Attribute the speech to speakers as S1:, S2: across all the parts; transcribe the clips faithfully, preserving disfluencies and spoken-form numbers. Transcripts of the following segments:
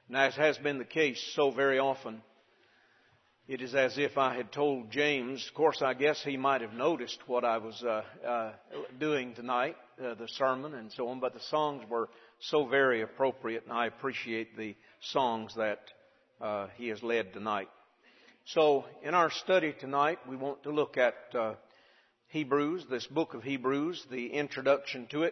S1: And as has been the case so very often, it is as if I had told James. Of course, I guess he might have noticed what I was uh, uh, doing tonight, uh, the sermon and so on, but the songs were so very appropriate, and I appreciate the songs that uh, he has led tonight. So, in our study tonight, we want to look at uh, Hebrews, this book of Hebrews, the introduction to it.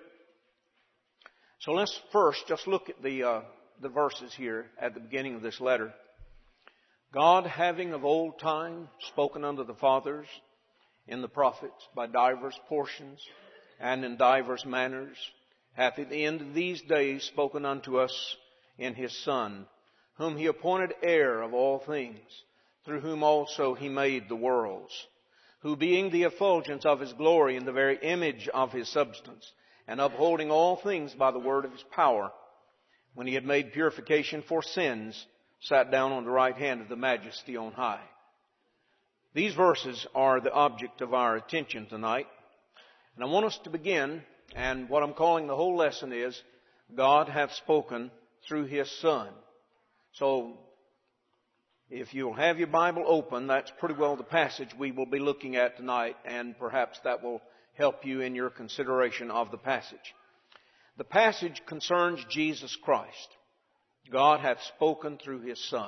S1: So let's first just look at the uh, the verses here at the beginning of this letter. God, having of old time spoken unto the fathers in the prophets by divers portions and in divers manners, hath at the end of these days spoken unto us in His Son, whom He appointed heir of all things, through whom also He made the worlds, who being the effulgence of His glory and the very image of His substance, and upholding all things by the word of His power, when He had made purification for sins, sat down on the right hand of the Majesty on high. These verses are the object of our attention tonight. And I want us to begin, and what I'm calling the whole lesson is, God hath spoken through His Son. So, if you'll have your Bible open, that's pretty well the passage we will be looking at tonight, and perhaps that will help you in your consideration of the passage. The passage concerns Jesus Christ. God hath spoken through His Son.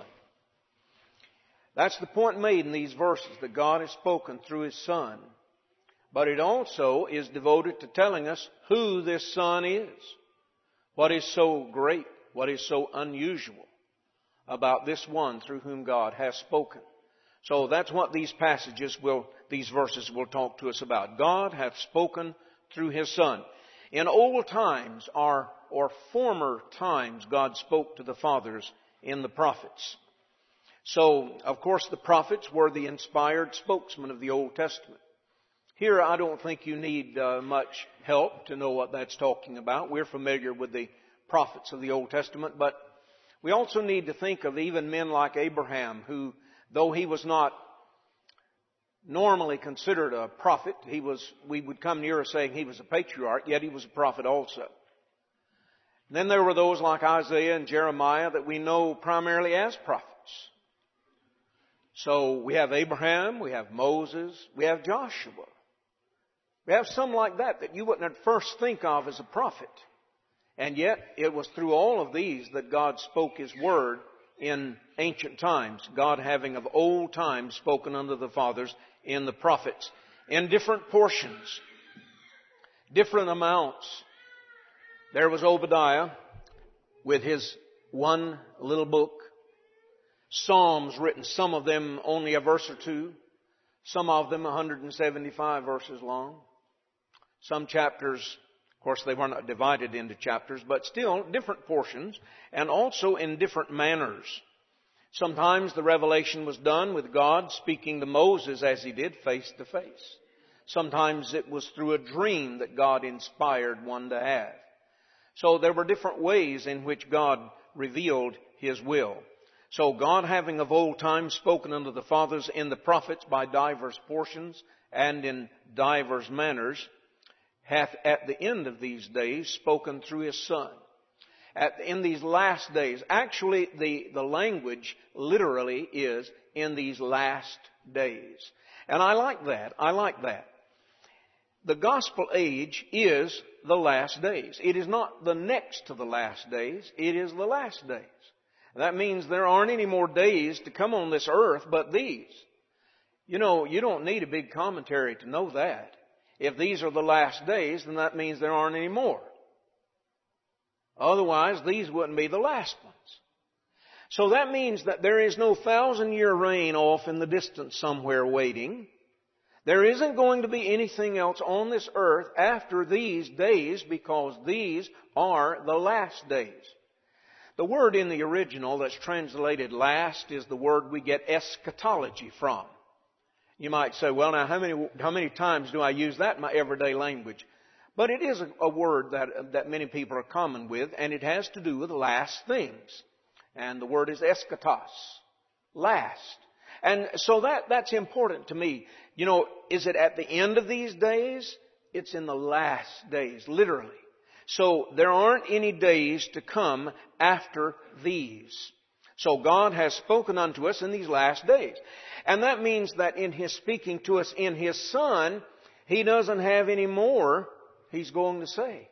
S1: That's the point made in these verses, that God has spoken through His Son. But it also is devoted to telling us who this Son is. What is so great, what is so unusual about this one through whom God has spoken. So that's what these passages will, these verses will talk to us about. God hath spoken through His Son. In old times, or, or former times, God spoke to the fathers in the prophets. So, of course, the prophets were the inspired spokesmen of the Old Testament. Here, I don't think you need uh, much help to know what that's talking about. We're familiar with the prophets of the Old Testament, but we also need to think of even men like Abraham, who, though he was not normally considered a prophet, he was, we would come nearer saying he was a patriarch, yet he was a prophet also. And then there were those like Isaiah and Jeremiah that we know primarily as prophets. So we have Abraham, we have Moses, we have Joshua. We have some like that that you wouldn't at first think of as a prophet. And yet it was through all of these that God spoke His word in ancient times, God having of old times spoken unto the fathers in the prophets, in different portions, different amounts. There was Obadiah with his one little book, Psalms written, some of them only a verse or two, some of them one hundred seventy-five verses long, some chapters, of course they were not divided into chapters, but still different portions, and also in different manners. Sometimes the revelation was done with God speaking to Moses as He did face to face. Sometimes it was through a dream that God inspired one to have. So there were different ways in which God revealed His will. So God, having of old time spoken unto the fathers in the prophets by divers portions and in divers manners, hath at the end of these days spoken through His Son. At, in these last days, actually the, the language literally is in these last days. And I like that. I like that. The gospel age is the last days. It is not the next to the last days. It is the last days. That means there aren't any more days to come on this earth but these. You know, you don't need a big commentary to know that. If these are the last days, then that means there aren't any more. Otherwise, these wouldn't be the last ones. So that means that there is no thousand-year reign off in the distance somewhere waiting. There isn't going to be anything else on this earth after these days, because these are the last days. The word in the original that's translated last is the word we get eschatology from. You might say, well, now how many, how many times do I use that in my everyday language? But it is a, a word that, that many people are common with, and it has to do with last things. And the word is eschatos, last. And so that, that's important to me. You know, is it at the end of these days? It's in the last days, literally. So there aren't any days to come after these. So God has spoken unto us in these last days. And that means that in His speaking to us in His Son, He doesn't have any more He's going to say.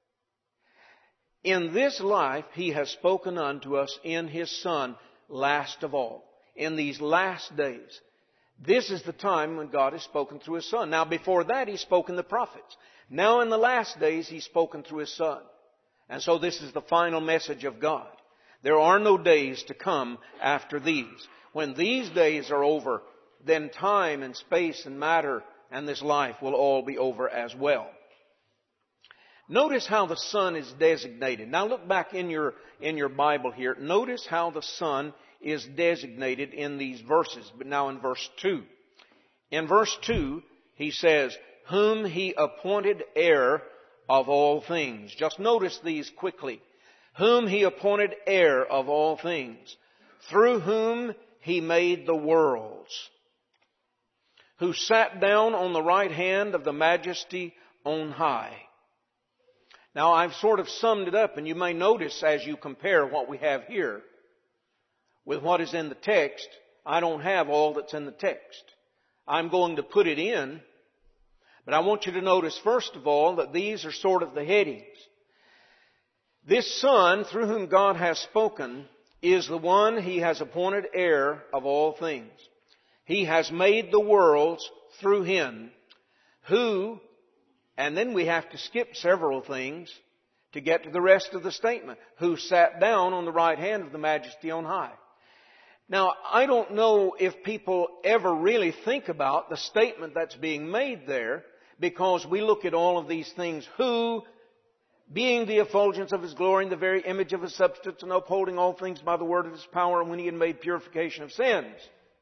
S1: In this life, He has spoken unto us in His Son, last of all. In these last days. This is the time when God has spoken through His Son. Now before that, He's spoken the prophets. Now in the last days, He's spoken through His Son. And so this is the final message of God. There are no days to come after these. When these days are over, then time and space and matter and this life will all be over as well. Notice how the Son is designated. Now look back in your, in your Bible here. Notice how the Son is designated in these verses. But now in verse two. In verse two, He says, whom He appointed heir of all things. Just notice these quickly. Whom He appointed heir of all things, through whom He made the worlds, who sat down on the right hand of the Majesty on high. Now I've sort of summed it up, and you may notice as you compare what we have here with what is in the text, I don't have all that's in the text. I'm going to put it in, but I want you to notice first of all that these are sort of the headings. This Son, through whom God has spoken, is the one He has appointed heir of all things. He has made the worlds through Him, who, and then we have to skip several things to get to the rest of the statement, who sat down on the right hand of the Majesty on high. Now, I don't know if people ever really think about the statement that's being made there, because we look at all of these things, who, being the effulgence of His glory and the very image of His substance, and upholding all things by the word of His power, and when He had made purification of sins.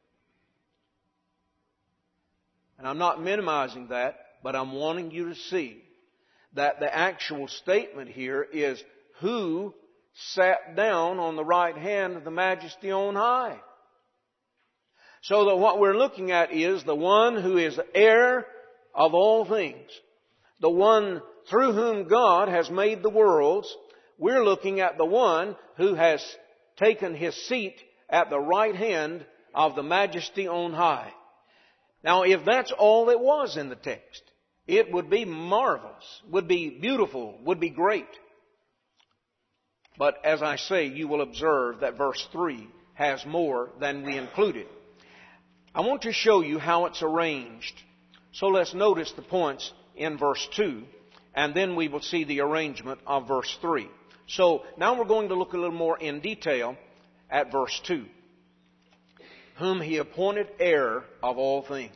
S1: And I'm not minimizing that, but I'm wanting you to see that the actual statement here is, who sat down on the right hand of the Majesty on high. So that what we're looking at is the one who is heir of all things. The one through whom God has made the worlds. We're looking at the one who has taken His seat at the right hand of the Majesty on high. Now, if that's all that was in the text, it would be marvelous, would be beautiful, would be great. But as I say, you will observe that verse three has more than we included. I want to show you how it's arranged. So let's notice the points in verse two, and then we will see the arrangement of verse three. So now we're going to look a little more in detail at verse two. Whom He appointed heir of all things.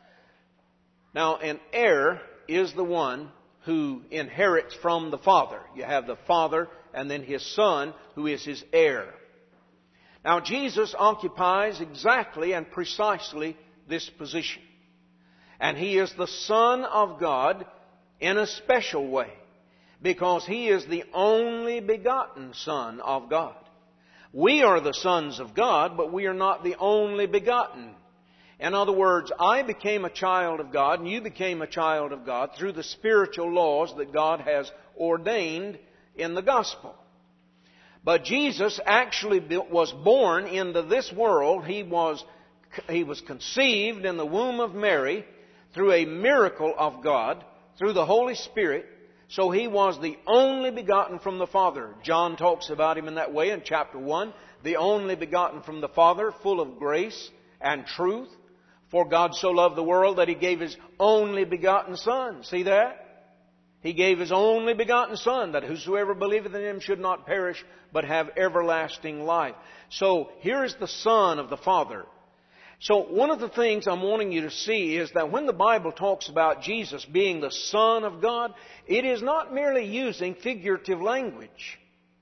S1: Now, an heir is the one who inherits from the Father. You have the Father and then His Son, who is His heir. Now, Jesus occupies exactly and precisely this position. And He is the Son of God in a special way, because He is the only begotten Son of God. We are the sons of God, but we are not the only begotten. In other words, I became a child of God, and you became a child of God through the spiritual laws that God has ordained in the gospel. But Jesus actually was born into this world. He was, he was conceived in the womb of Mary through a miracle of God, through the Holy Spirit. So He was the only begotten from the Father. John talks about Him in that way in chapter one. The only begotten from the Father, full of grace and truth. For God so loved the world that He gave His only begotten Son. See that? He gave His only begotten Son, that whosoever believeth in Him should not perish, but have everlasting life. So here is the Son of the Father. So one of the things I'm wanting you to see is that when the Bible talks about Jesus being the Son of God, it is not merely using figurative language.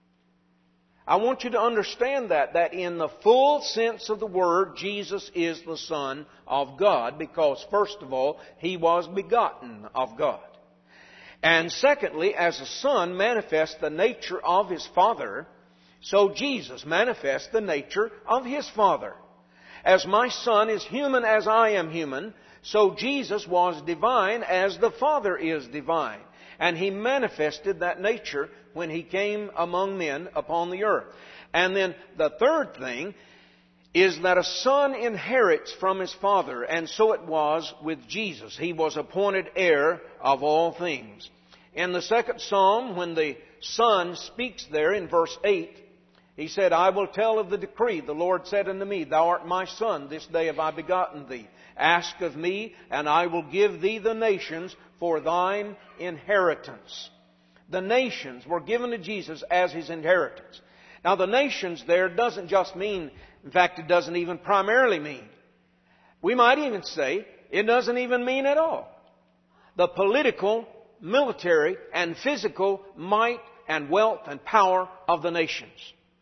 S1: I want you to understand that, that in the full sense of the word, Jesus is the Son of God, because first of all, He was begotten of God. And secondly, as a Son manifests the nature of His Father, so Jesus manifests the nature of His Father. As my Son is human as I am human, so Jesus was divine as the Father is divine. And He manifested that nature when He came among men upon the earth. And then the third thing is that a son inherits from his father. And so it was with Jesus. He was appointed heir of all things. In the second psalm, when the Son speaks there in verse eight, He said, I will tell of the decree. The Lord said unto me, Thou art my Son, this day have I begotten thee. Ask of me, and I will give thee the nations for thine inheritance. The nations were given to Jesus as His inheritance. Now the nations there doesn't just mean, in fact it doesn't even primarily mean. We might even say it doesn't even mean at all. The political, military, and physical might and wealth and power of the nations.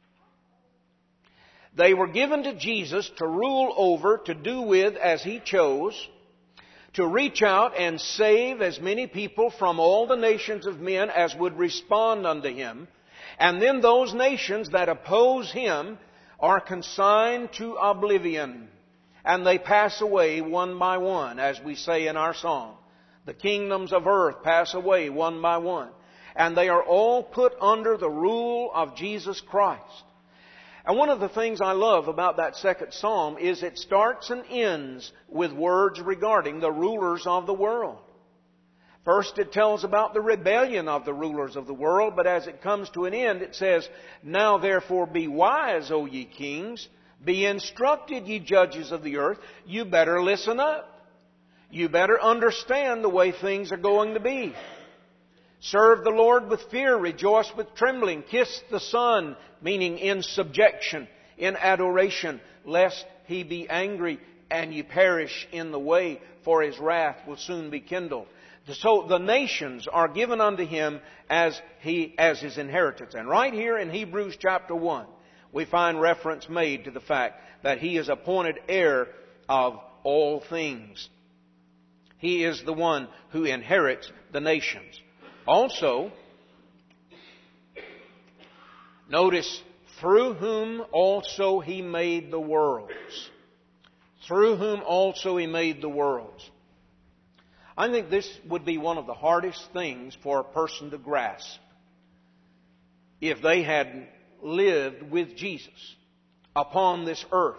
S1: They were given to Jesus to rule over, to do with as He chose, to reach out and save as many people from all the nations of men as would respond unto Him. And then those nations that oppose Him are consigned to oblivion. And they pass away one by one, as we say in our song. The kingdoms of earth pass away one by one. And they are all put under the rule of Jesus Christ. And one of the things I love about that second psalm is it starts and ends with words regarding the rulers of the world. First it tells about the rebellion of the rulers of the world, but as it comes to an end it says, Now therefore be wise, O ye kings, be instructed, ye judges of the earth. You better listen up. You better understand the way things are going to be. Serve the Lord with fear, rejoice with trembling, kiss the Son, meaning in subjection, in adoration, lest He be angry and ye perish in the way, for His wrath will soon be kindled. So the nations are given unto Him as He, as His inheritance. And right here in Hebrews chapter one, we find reference made to the fact that He is appointed heir of all things. He is the one who inherits the nations. Also, notice, through whom also He made the worlds. Through whom also He made the worlds. I think this would be one of the hardest things for a person to grasp if they had lived with Jesus upon this earth.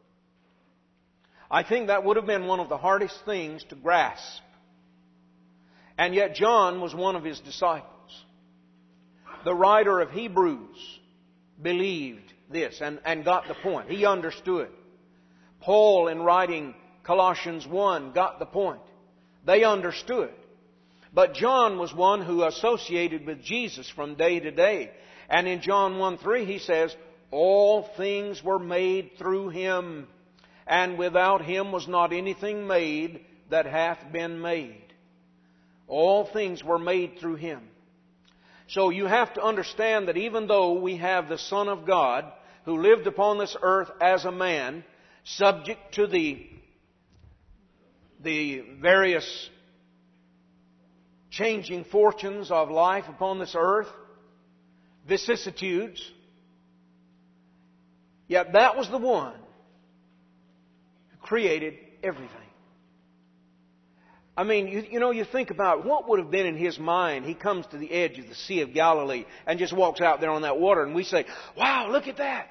S1: I think that would have been one of the hardest things to grasp. And yet John was one of His disciples. The writer of Hebrews believed this and, and got the point. He understood. Paul, in writing Colossians one, got the point. They understood. But John was one who associated with Jesus from day to day. And in John one three he says, All things were made through Him, and without Him was not anything made that hath been made. All things were made through Him. So you have to understand that even though we have the Son of God who lived upon this earth as a man, subject to the, the various changing fortunes of life upon this earth, vicissitudes, yet that was the one who created everything. I mean, you, you know, you think about what would have been in His mind. He comes to the edge of the Sea of Galilee and just walks out there on that water, and we say, wow, look at that.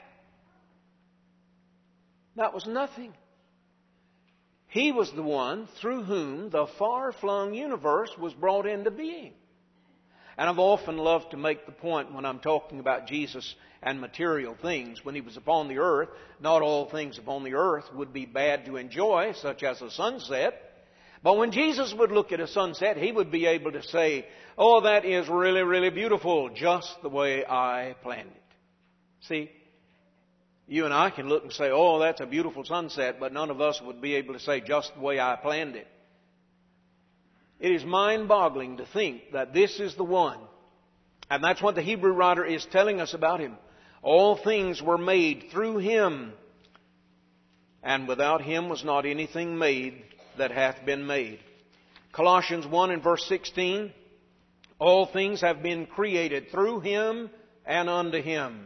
S1: That was nothing. He was the one through whom the far-flung universe was brought into being. And I've often loved to make the point when I'm talking about Jesus and material things. When He was upon the earth, not all things upon the earth would be bad to enjoy, such as a sunset. But when Jesus would look at a sunset, He would be able to say, oh, that is really, really beautiful, just the way I planned it. See, you and I can look and say, oh, that's a beautiful sunset, but none of us would be able to say, just the way I planned it. It is mind-boggling to think that this is the one. And that's what the Hebrew writer is telling us about Him. All things were made through Him, and without Him was not anything made that hath been made. Colossians one and verse sixteen, all things have been created through Him and unto Him.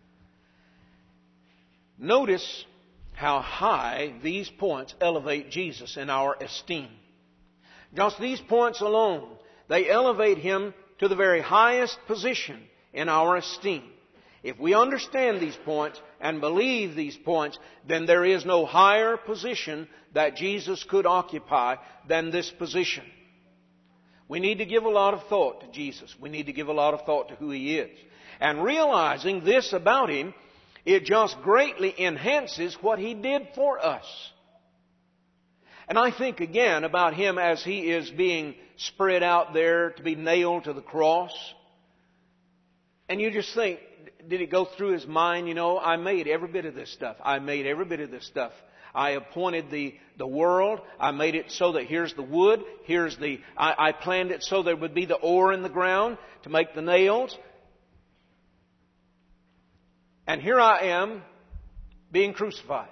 S1: Notice how high these points elevate Jesus in our esteem. Just these points alone, They elevate Him to the very highest position in our esteem. If we understand these points and believe these points, then there is no higher position that Jesus could occupy than this position. We need to give a lot of thought to Jesus. We need to give a lot of thought to who He is. And realizing this about Him, it just greatly enhances what He did for us. And I think again about Him as He is being spread out there to be nailed to the cross. And you just think, did it go through His mind, you know, I made every bit of this stuff. I made every bit of this stuff. I appointed the, the world. I made it so that here's the wood. Here's the, I, I planned it so there would be the ore in the ground to make the nails. And here I am being crucified.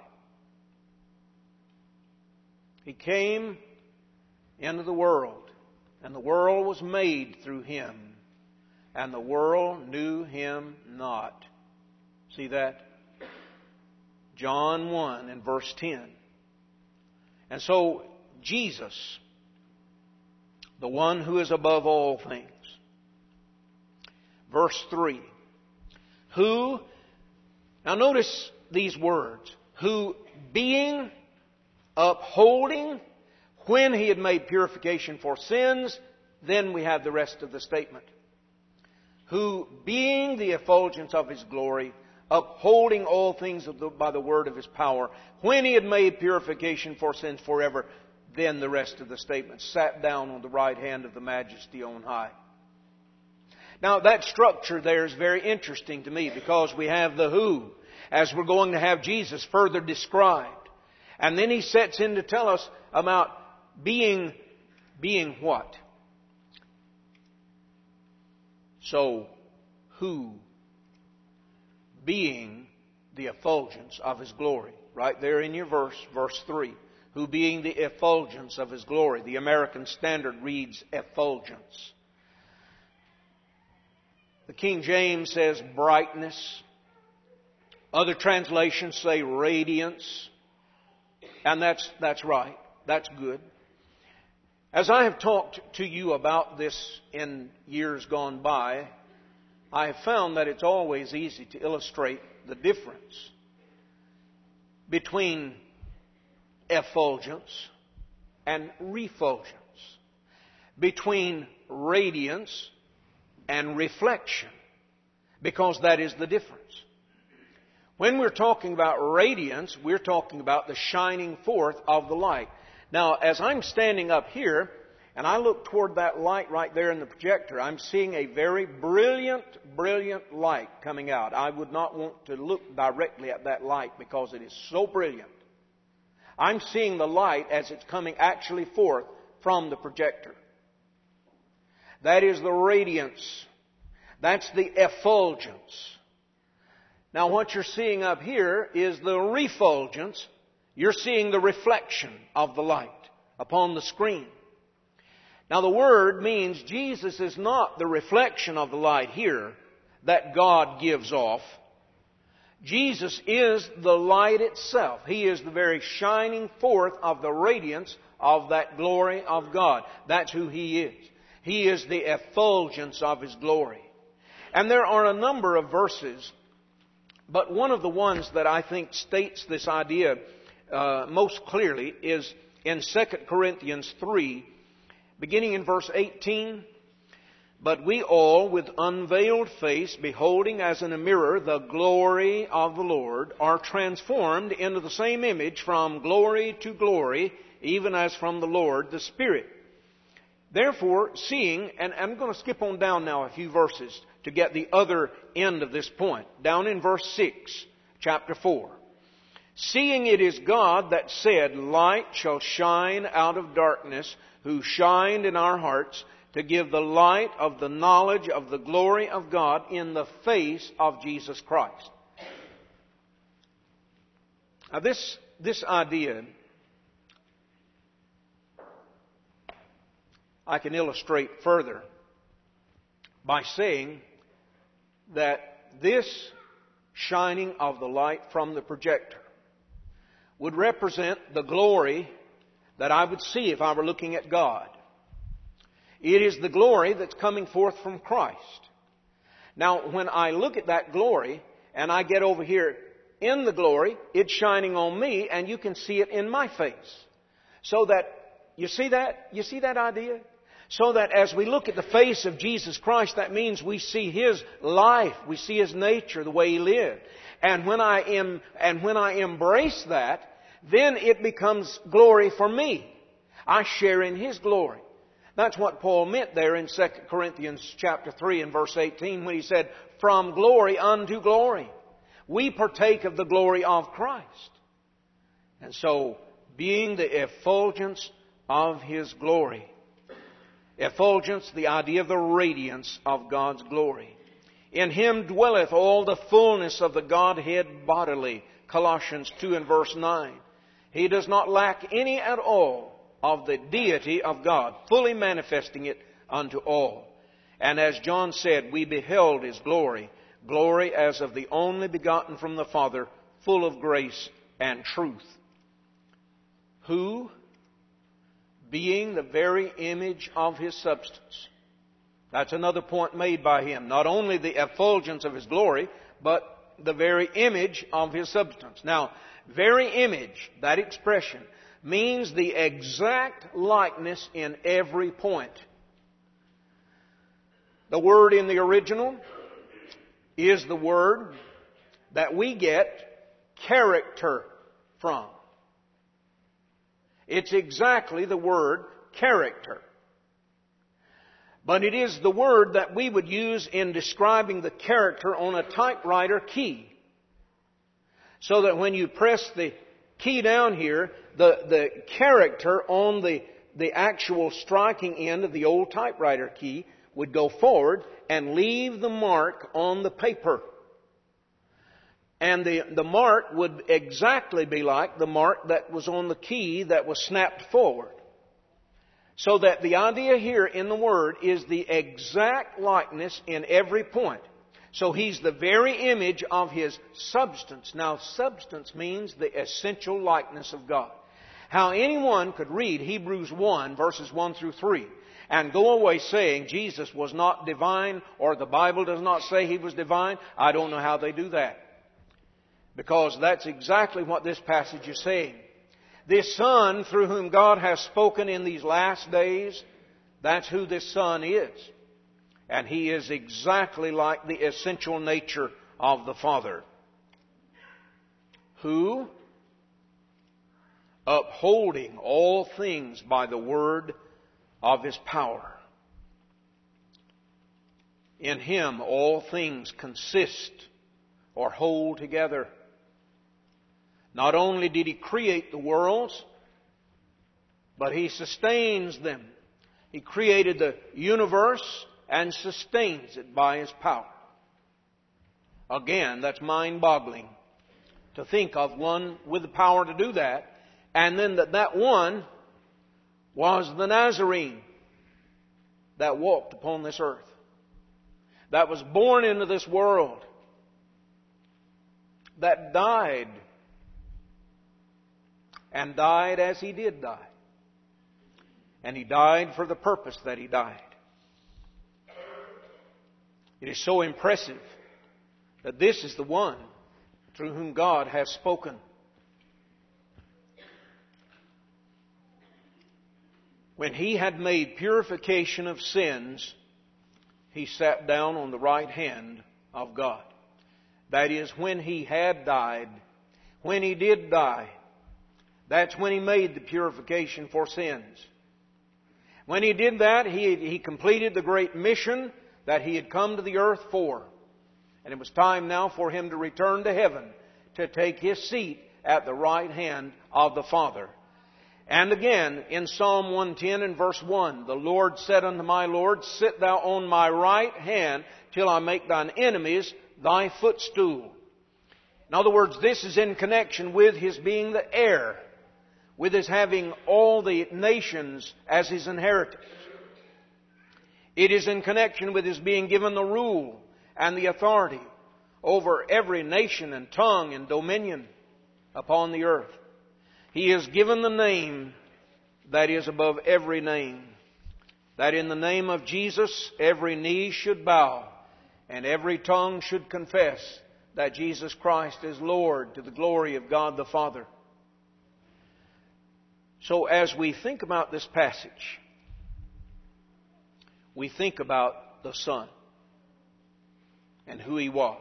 S1: He came into the world, and the world was made through Him, and the world knew Him not. See that? John one and verse ten. And so, Jesus, the one who is above all things. Verse three. Who, now notice these words, who being upholding, when He had made purification for sins, then we have the rest of the statement. Who being the effulgence of His glory, upholding all things of the, by the word of His power, when He had made purification for sins forever, then the rest of the statement, sat down on the right hand of the Majesty on high. Now that structure there is very interesting to me because we have the who, as we're going to have Jesus further described. And then He sets in to tell us about being, being what? So, who? Being the effulgence of His glory. Right there in your verse, verse three. Who being the effulgence of His glory. The American Standard reads effulgence. The King James says brightness. Other translations say radiance. And that's, that's right. That's good. As I have talked to you about this in years gone by, I have found that it's always easy to illustrate the difference between effulgence and refulgence, between radiance and reflection, because that is the difference. When we're talking about radiance, we're talking about the shining forth of the light. Now, as I'm standing up here, and I look toward that light right there in the projector, I'm seeing a very brilliant, brilliant light coming out. I would not want to look directly at that light because it is so brilliant. I'm seeing the light as it's coming actually forth from the projector. That is the radiance. That's the effulgence. Now what you're seeing up here is the refulgence. You're seeing the reflection of the light upon the screen. Now the word means Jesus is not the reflection of the light here that God gives off. Jesus is the light itself. He is the very shining forth of the radiance of that glory of God. That's who He is. He is the effulgence of His glory. And there are a number of verses, but one of the ones that I think states this idea uh, most clearly is in Second Corinthians three, beginning in verse eighteen. But we all, with unveiled face, beholding as in a mirror the glory of the Lord, are transformed into the same image from glory to glory, even as from the Lord the Spirit. Therefore, seeing, and I'm going to skip on down now a few verses to get the other end of this point. Down in verse six, chapter four. Seeing it is God that said, light shall shine out of darkness, who shined in our hearts to give the light of the knowledge of the glory of God in the face of Jesus Christ. Now this, this idea I can illustrate further by saying that this shining of the light from the projector would represent the glory that I would see if I were looking at God. It is the glory that's coming forth from Christ. Now, when I look at that glory, and I get over here in the glory, it's shining on me, and you can see it in my face. So that, you see that? You see that idea? So that as we look at the face of Jesus Christ, that means we see His life, we see His nature, the way He lived. And when I am, and when I embrace that, then it becomes glory for me. I share in His glory. That's what Paul meant there in Second Corinthians chapter three and verse eighteen when he said, "From glory unto glory." We partake of the glory of Christ. And so, being the effulgence of His glory. Effulgence, the idea of the radiance of God's glory. In Him dwelleth all the fullness of the Godhead bodily. Colossians two and verse nine. He does not lack any at all of the deity of God, fully manifesting it unto all. And as John said, we beheld His glory, glory as of the only begotten from the Father, full of grace and truth. Who, being the very image of His substance. That's another point made by Him. Not only the effulgence of His glory, but the very image of His substance. Now, very image, that expression, means the exact likeness in every point. The word in the original is the word that we get character from. It's exactly the word character. But it is the word that we would use in describing the character on a typewriter key. So that when you press the key down here, the, the character on the, the actual striking end of the old typewriter key would go forward and leave the mark on the paper. And the, the mark would exactly be like the mark that was on the key that was snapped forward. So that the idea here in the Word is the exact likeness in every point. So He's the very image of His substance. Now, substance means the essential likeness of God. How anyone could read Hebrews one, verses one through three, and go away saying Jesus was not divine, or the Bible does not say He was divine, I don't know how they do that. Because that's exactly what this passage is saying. This Son, through whom God has spoken in these last days, that's who this Son is. And He is exactly like the essential nature of the Father. Who, upholding all things by the word of His power. In Him all things consist or hold together. Not only did He create the worlds, but He sustains them. He created the universe and sustains it by His power. Again, that's mind-boggling to think of one with the power to do that, and then that that one was the Nazarene that walked upon this earth, that was born into this world, that died, and died as He did die. And He died for the purpose that He died. It is so impressive that this is the one through whom God has spoken. When He had made purification of sins, He sat down on the right hand of God. That is, when He had died, when He did die, that's when He made the purification for sins. When He did that, He, he completed the great mission that He had come to the earth for. And it was time now for Him to return to heaven to take His seat at the right hand of the Father. And again, in Psalm one ten and verse one, the Lord said unto my Lord, Sit thou on my right hand till I make thine enemies thy footstool. In other words, this is in connection with His being the heir, with His having all the nations as His inheritance. It is in connection with His being given the rule and the authority over every nation and tongue and dominion upon the earth. He is given the name that is above every name. that in the name of Jesus every knee should bow and every tongue should confess that Jesus Christ is Lord, to the glory of God the Father. So as we think about this passage, we think about the Son and who He was.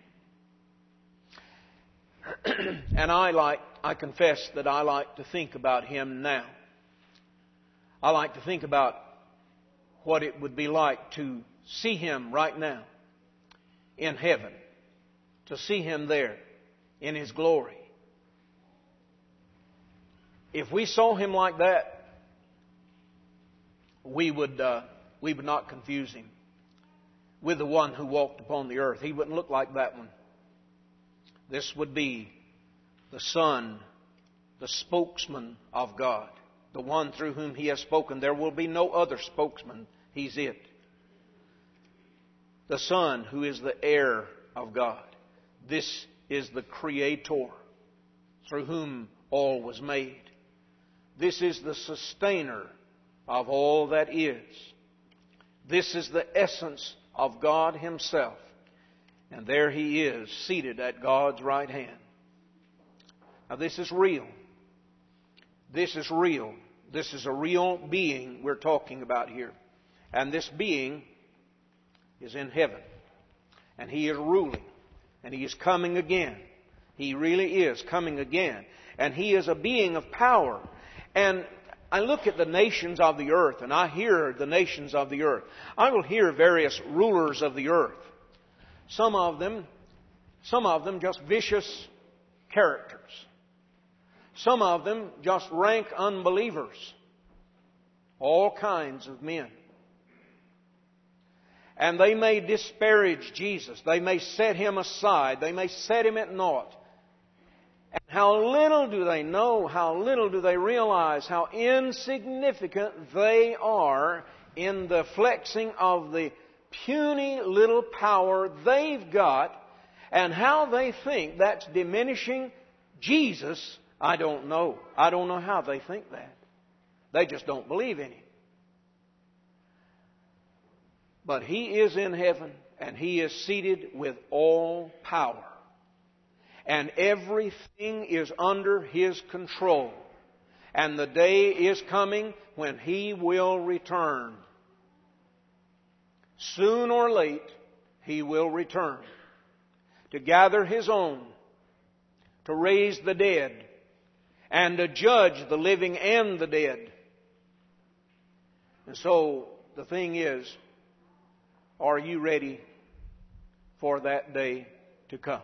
S1: And I like, I confess that I like to think about Him now. I like to think about what it would be like to see Him right now in heaven, to see Him there in His glory. If we saw Him like that, we would uh, we would not confuse Him with the one who walked upon the earth. He wouldn't look like that one. This would be the Son, the spokesman of God, the one through whom He has spoken. There will be no other spokesman. He's it. The Son who is the heir of God. This is the Creator through whom all was made. This is the sustainer of all that is. This is the essence of God Himself. And there He is, seated at God's right hand. Now this is real. This is real. This is a real being we're talking about here. And this being is in heaven. And He is ruling. And He is coming again. He really is coming again. And He is a being of power. And I look at the nations of the earth, and I hear the nations of the earth. I will hear various rulers of the earth. Some of them, some of them just vicious characters. Some of them just rank unbelievers. All kinds of men. And they may disparage Jesus. They may set Him aside. They may set Him at naught. And how little do they know, how little do they realize how insignificant they are in the flexing of the puny little power they've got, and how they think that's diminishing Jesus. I don't know. I don't know how they think that. They just don't believe in Him. But He is in heaven, and He is seated with all power. And everything is under His control. And the day is coming when He will return. Soon or late, He will return to gather His own, to raise the dead, and to judge the living and the dead. And so the thing is, are you ready for that day to come?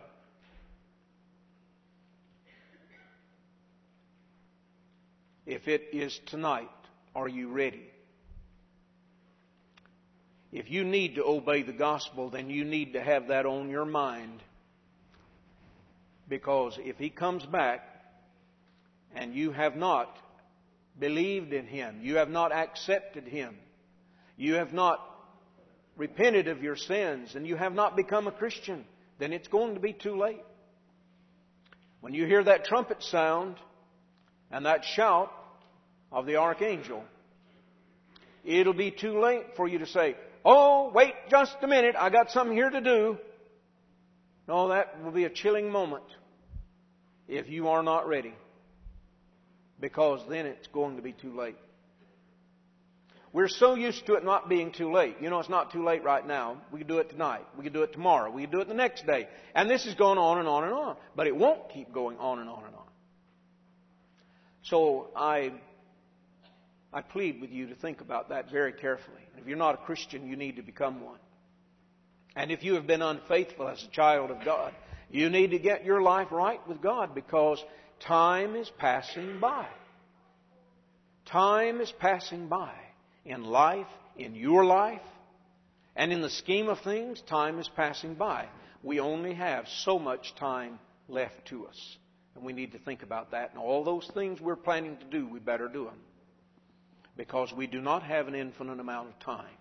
S1: If it is tonight, are you ready? If you need to obey the gospel, then you need to have that on your mind. Because if He comes back and you have not believed in Him, you have not accepted Him, you have not repented of your sins, and you have not become a Christian, then it's going to be too late. When you hear that trumpet sound and that shout of the archangel, it'll be too late for you to say, "Oh, wait just a minute, I got something here to do." No, that will be a chilling moment if you are not ready. Because then it's going to be too late. We're so used to it not being too late. You know, it's not too late right now. We can do it tonight. We can do it tomorrow. We can do it the next day. And this is going on and on and on. But it won't keep going on and on and on. So I, I plead with you to think about that very carefully. If you're not a Christian, you need to become one. And if you have been unfaithful as a child of God, you need to get your life right with God, because time is passing by. Time is passing by. In life, in your life, and in the scheme of things, time is passing by. We only have so much time left to us. And we need to think about that. And all those things we're planning to do, we better do them. Because we do not have an infinite amount of time.